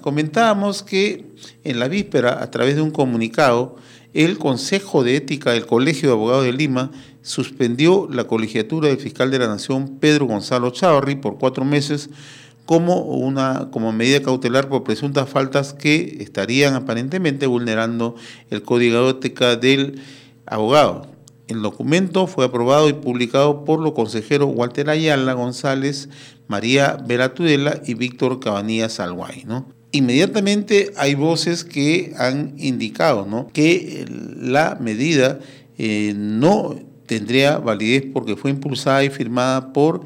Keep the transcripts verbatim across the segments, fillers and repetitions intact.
comentábamos que en la víspera, a través de un comunicado, el Consejo de Ética del Colegio de Abogados de Lima suspendió la colegiatura del fiscal de la Nación, Pedro Gonzalo Chávarri, por cuatro meses como, una, como medida cautelar por presuntas faltas que estarían aparentemente vulnerando el Código de Ética del abogado. El documento fue aprobado y publicado por los consejeros Walter Ayala González, María Vera Tudela y Víctor Cabanillas Alguay, ¿no? Inmediatamente hay voces que han indicado, ¿no?, que la medida eh, no tendría validez porque fue impulsada y firmada por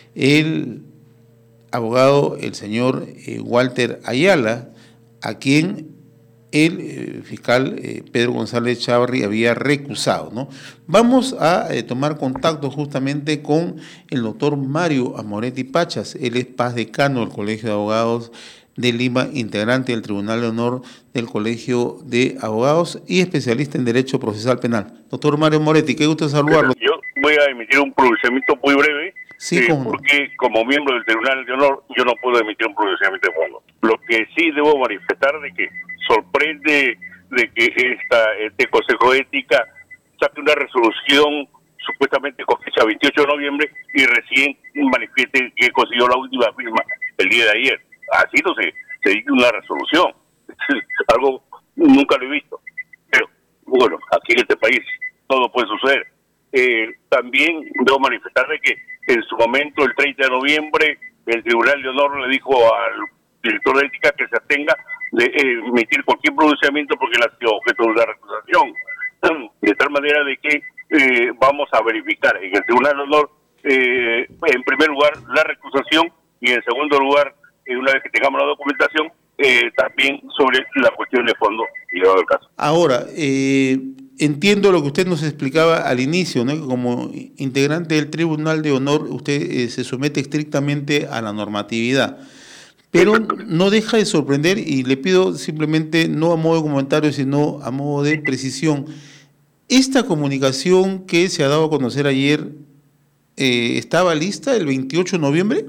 el abogado, el señor eh, Walter Ayala, a quien el eh, fiscal eh, Pedro González Chávarri había recusado, ¿no? Vamos a eh, tomar contacto justamente con el doctor Mario Amoretti Pachas. Él es paz decano del Colegio de Abogados de Lima, integrante del Tribunal de Honor del Colegio de Abogados y especialista en Derecho Procesal Penal. Doctor Mario Amoretti, qué gusto saludarlo. Yo voy a emitir un pronunciamiento muy breve, sí, eh, ¿cómo no? porque como miembro del Tribunal de Honor yo no puedo emitir un pronunciamiento de fondo. Lo que sí debo manifestar de que sorprende de que esta, este Consejo de Ética saque una resolución supuestamente con fecha veintiocho de noviembre y recién manifieste que consiguió la última firma el día de ayer. Así no se, se dice una resolución. Algo nunca lo he visto. Pero, bueno, aquí en este país todo puede suceder. Eh, también debo manifestar de que en su momento, el treinta de noviembre, el Tribunal de Honor le dijo al director de Ética que se abstenga de eh, emitir cualquier pronunciamiento porque él ha sido objeto de una recusación. De tal manera de que eh, vamos a verificar en el Tribunal de Honor, eh, en primer lugar, la recusación y en segundo lugar, eh, una vez que tengamos la documentación, eh, también sobre la cuestión de fondo y llegado el caso. Ahora, eh, entiendo lo que usted nos explicaba al inicio, ¿no? Que como integrante del Tribunal de Honor, usted eh, se somete estrictamente a la normatividad. Pero no deja de sorprender, y le pido simplemente, no a modo de comentario, sino a modo de precisión, ¿esta comunicación que se ha dado a conocer ayer eh, estaba lista el veintiocho de noviembre?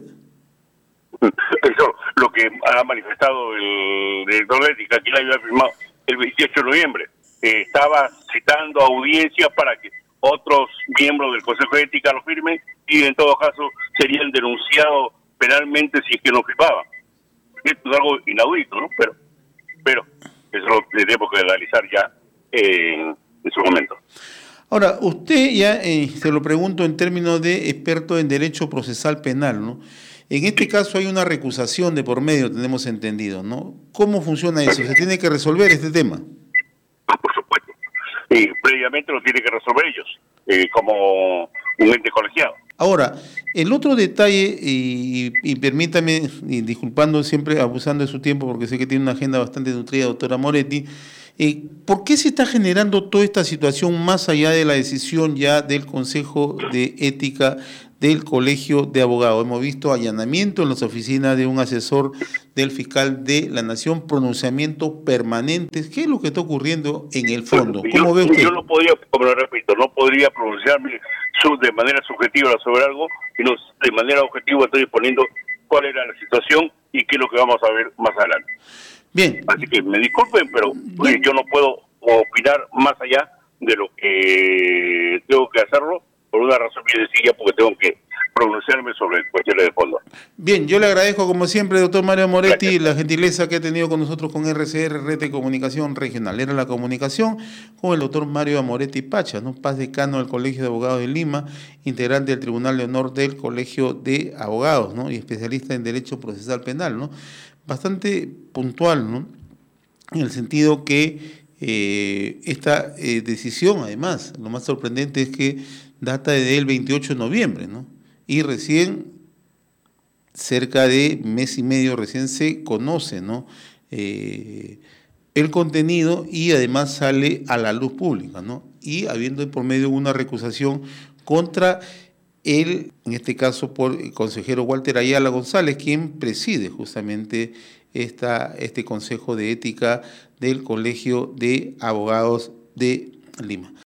Eso, lo que ha manifestado el director de Ética, que la había firmado el veintiocho de noviembre. Eh, estaba citando audiencias para que otros miembros del Consejo de Ética lo firmen y en todo caso serían denunciados penalmente si es que no firmaban. Esto es algo inaudito, ¿no? Pero, pero eso lo tenemos que analizar ya en, en su momento. Ahora, usted ya, eh, se lo pregunto en términos de experto en Derecho Procesal Penal, ¿no? En este caso hay una recusación de por medio, tenemos entendido, ¿no? ¿Cómo funciona eso? ¿Se tiene que resolver este tema? Por supuesto. Y previamente lo tienen que resolver ellos, eh, como un ente colegiado. Ahora, el otro detalle, y, y permítame, y disculpando siempre, abusando de su tiempo, porque sé que tiene una agenda bastante nutrida, doctora Moretti, eh, ¿por qué se está generando toda esta situación más allá de la decisión ya del Consejo de Ética del Colegio de Abogados? Hemos visto allanamiento en las oficinas de un asesor del fiscal de la Nación, pronunciamientos permanentes. ¿Qué es lo que está ocurriendo en el fondo? ¿Cómo yo, ve usted? Yo no podría, como lo repito, no podría pronunciarme de manera subjetiva sobre algo, sino de manera objetiva estoy exponiendo cuál era la situación y qué es lo que vamos a ver más adelante. Bien. Así que me disculpen, pero eh, yo no puedo opinar más allá de lo que tengo que hacerlo por una razón bien sencilla, porque tengo que pronunciarme sobre cuestiones de fondo. Bien, yo le agradezco como siempre, doctor Mario Moretti, Gracias. La gentileza que ha tenido con nosotros con R C R, Red de Comunicación Regional. Era la comunicación con el doctor Mario Amoretti Pachas, ¿no? Paz decano del Colegio de Abogados de Lima, integrante del Tribunal de Honor del Colegio de Abogados, ¿no? Y especialista en Derecho Procesal Penal, ¿no? Bastante puntual, ¿no? En el sentido que eh, esta eh, decisión, además, lo más sorprendente es que data del veintiocho de noviembre, ¿no? Y recién, cerca de mes y medio, recién se conoce, ¿no? Eh, el contenido y además sale a la luz pública, ¿no? Y habiendo por medio una recusación contra el, en este caso por el consejero Walter Ayala González, quien preside justamente esta, este Consejo de Ética del Colegio de Abogados de Lima.